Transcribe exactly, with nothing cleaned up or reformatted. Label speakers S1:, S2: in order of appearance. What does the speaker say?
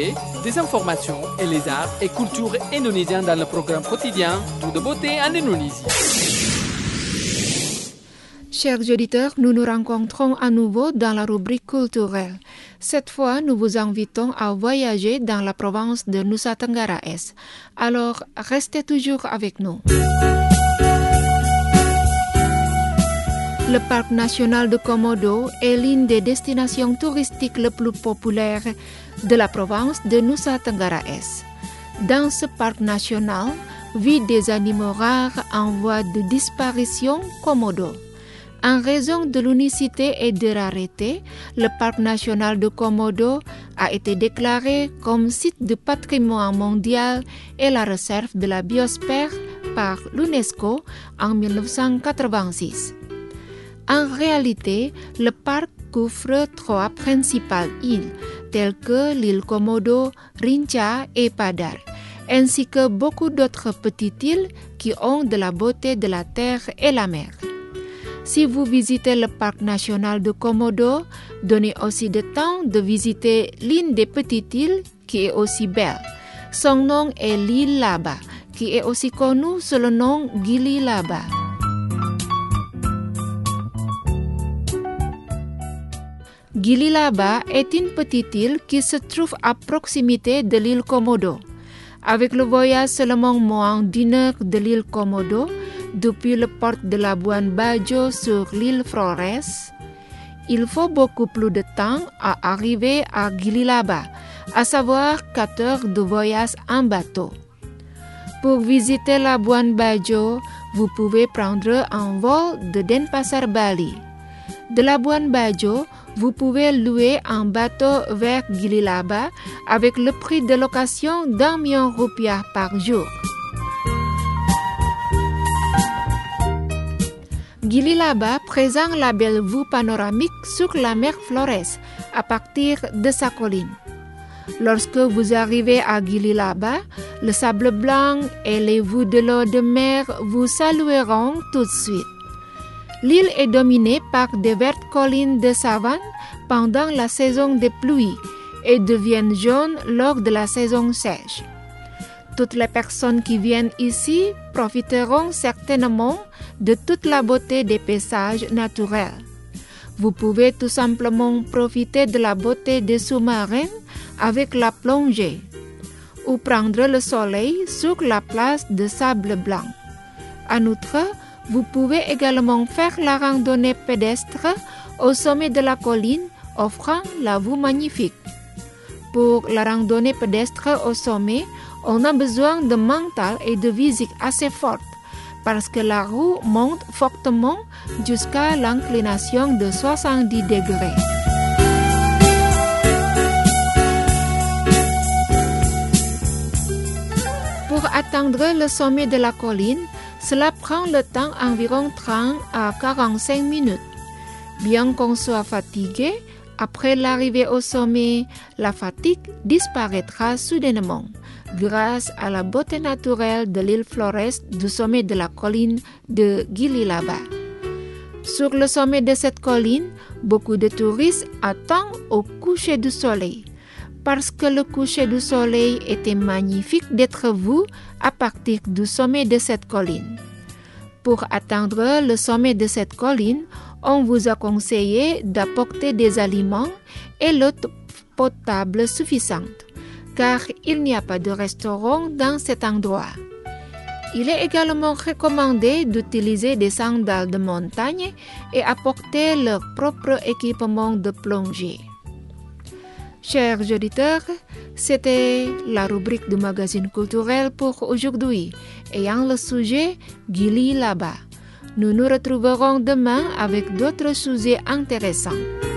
S1: l'actualité, des informations et les arts et cultures indonésiens dans le programme quotidien Tout de beauté en Indonésie.
S2: Chers auditeurs, nous nous rencontrons à nouveau dans la rubrique culturelle. Cette fois, nous vous invitons à voyager dans la province de Nusa Tenggara Est. Alors, restez toujours avec nous. Le parc national de Komodo est l'une des destinations touristiques les plus populaires de la province de Nusa Tenggara Est. Dans ce parc national, vivent des animaux rares en voie de disparition Komodo. En raison de l'unicité et de rareté, le parc national de Komodo a été déclaré comme site de patrimoine mondial et la réserve de la biosphère par l'UNESCO en dix-neuf cent quatre-vingt-six. En réalité, le parc couvre trois principales îles, telles que l'île Komodo, Rinca et Padar, ainsi que beaucoup d'autres petites îles qui ont de la beauté de la terre et la mer. Si vous visitez le parc national de Komodo, donnez aussi le temps de visiter l'une des petites îles qui est aussi belle. Son nom est l'île Laba, qui est aussi connue sous le nom Gili Laba. Gili Laba est une petite île qui se trouve à proximité de l'île Komodo. Avec le voyage seulement moins d'une heure de l'île Komodo, depuis le port de Labuan Bajo sur l'île Flores, il faut beaucoup plus de temps à arriver à Gili Laba, à savoir quatre heures de voyage en bateau. Pour visiter Labuan Bajo, vous pouvez prendre un vol de Denpasar, Bali. De Labuan Bajo, vous pouvez louer un bateau vers Gili Laba avec le prix de location d'un million rupiah par jour. Gili Laba présente la belle vue panoramique sur la mer Flores à partir de sa colline. Lorsque vous arrivez à Gili Laba, le sable blanc et les vues de l'eau de mer vous salueront tout de suite. L'île est dominée par de vertes collines de savane pendant la saison des pluies et deviennent jaunes lors de la saison sèche. Toutes les personnes qui viennent ici profiteront certainement de toute la beauté des paysages naturels. Vous pouvez tout simplement profiter de la beauté des sous-marins avec la plongée ou prendre le soleil sur la place de sable blanc. En outre, vous pouvez également faire la randonnée pédestre au sommet de la colline, offrant la vue magnifique. Pour la randonnée pédestre au sommet, on a besoin de mental et de physique assez fortes parce que la roue monte fortement jusqu'à l'inclination de soixante-dix degrés. Pour atteindre le sommet de la colline, cela prend le temps environ trente à quarante-cinq minutes. Bien qu'on soit fatigué, après l'arrivée au sommet, la fatigue disparaîtra soudainement grâce à la beauté naturelle de l'île Flores du sommet de la colline de Gili Laba. Sur le sommet de cette colline, beaucoup de touristes attendent au coucher du soleil. Parce que le coucher du soleil était magnifique d'être vu à partir du sommet de cette colline. Pour atteindre le sommet de cette colline, on vous a conseillé d'apporter des aliments et l'eau potable suffisante, car il n'y a pas de restaurant dans cet endroit. Il est également recommandé d'utiliser des sandales de montagne et apporter leur propre équipement de plongée. Chers auditeurs, c'était la rubrique du magazine culturel pour aujourd'hui, ayant le sujet Gili Laba. Nous nous retrouverons demain avec d'autres sujets intéressants.